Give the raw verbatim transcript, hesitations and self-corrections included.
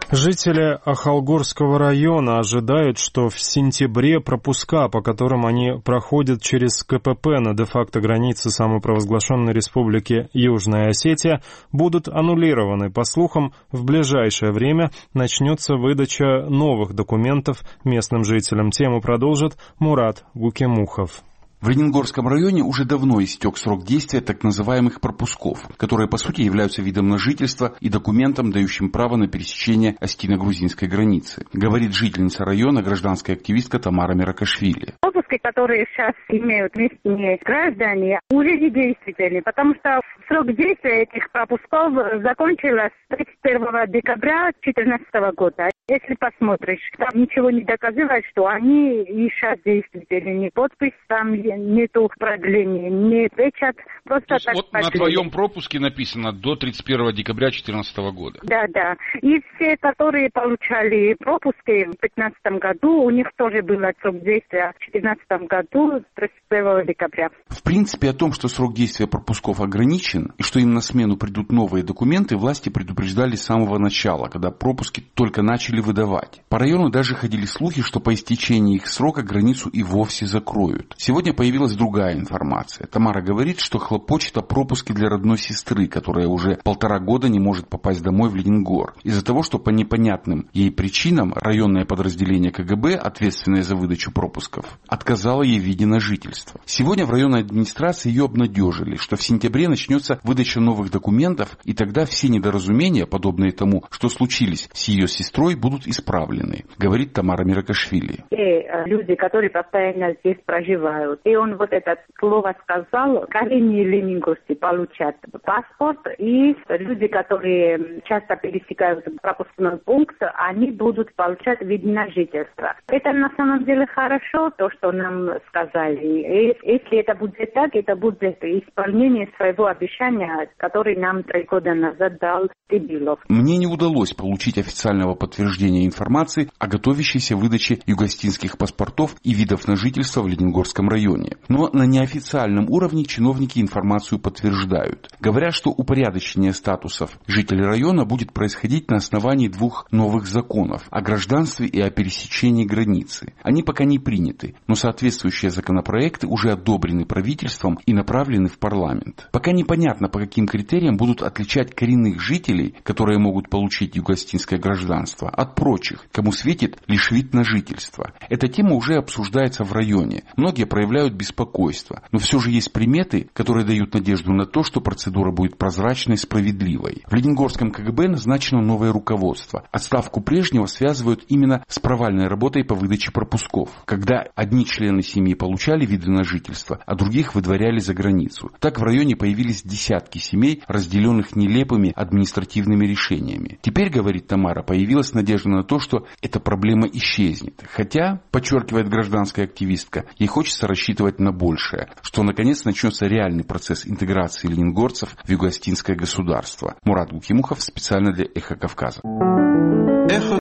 Жители Ахалгорского района ожидают, что в сентябре пропуска, по которым они проходят через КПП на де-факто границе самопровозглашенной республики Южная Осетия, будут аннулированы. По слухам, в ближайшее время начнется выдача новых документов местным жителям. Тему продолжит Мурат Гукемухов. В Ленингорском районе уже давно истек срок действия так называемых пропусков, которые по сути являются видом на жительство и документом, дающим право на пересечение осетино-грузинской границы, говорит жительница района, гражданская активистка Тамара Миракашвили. Пропуски, которые сейчас имеют местные граждане, уже не действительны, потому что срок действия этих пропусков закончился тридцать первого декабря две тысячи четырнадцатого года. Если посмотришь, там ничего не доказывает, что они и сейчас действительны. Ни подпись, там нету продления, ни печать. Просто так вот пошли. На твоем пропуске написано до тридцать первого декабря две тысячи четырнадцатого года. Да, да. И все, которые получали пропуски в две тысячи пятнадцатом году, у них тоже был срок действия в две тысячи четырнадцатом году, тридцать первого декабря. В принципе, о том, что срок действия пропусков ограничен и что им на смену придут новые документы, власти предупреждали с самого начала, когда пропуски только начали выдавать. По району даже ходили слухи, что по истечении их срока границу и вовсе закроют. Сегодня появилась другая информация. Тамара говорит, что хлопочет о пропуске для родной сестры, которая уже полтора года не может попасть домой в Ленингор. Из-за того, что по непонятным ей причинам районное подразделение КГБ, ответственное за выдачу пропусков, отказало ей в виде на жительство. Сегодня в районной администрации ее обнадежили, что в сентябре начнется выдача новых документов, и тогда все недоразумения, подобные тому, что случились с ее сестрой, будут исправлены, говорит Тамара Миракашвили. И люди, которые постоянно здесь проживают, и он вот это слово сказал, коренные ленингорцы получат паспорт, и люди, которые часто пересекают пропускной пункт, они будут получать вид на жительство. Это на самом деле хорошо, то, что нам сказали. И если это будет так, это будет исполнение своего обещания, которое нам три года назад дал Тибилов. Мне не удалось получить официального подтверждения информации о готовящейся выдаче югостинских паспортов и видов на жительство в Ленингорском районе. Но на неофициальном уровне чиновники информацию подтверждают. Говорят, что упорядочение статусов жителей района будет происходить на основании двух новых законов о гражданстве и о пересечении границы. Они пока не приняты, но соответствующие законопроекты уже одобрены правительством и направлены в парламент. Пока непонятно, по каким критериям будут отличать коренных жителей, которые могут получить югостинское гражданство, от прочих, кому светит лишь вид на жительство. Эта тема уже обсуждается в районе. Многие проявляют беспокойство, но все же есть приметы, которые дают надежду на то, что процедура будет прозрачной и справедливой. В Ленингорском КГБ назначено новое руководство. Отставку прежнего связывают именно с провальной работой по выдаче пропусков, когда одни члены семьи получали виды на жительство, а других выдворяли за границу. Так в районе появились десятки семей, разделенных нелепыми административными решениями. Теперь, говорит Тамара, появилась надежда на то, что эта проблема исчезнет. Хотя, подчеркивает гражданская активистка, ей хочется рассчитывать на большее, что наконец начнется реальный процесс интеграции ленингорцев в югостинское государство. Мурат Гукемухов специально для Эхо Кавказа. Эхо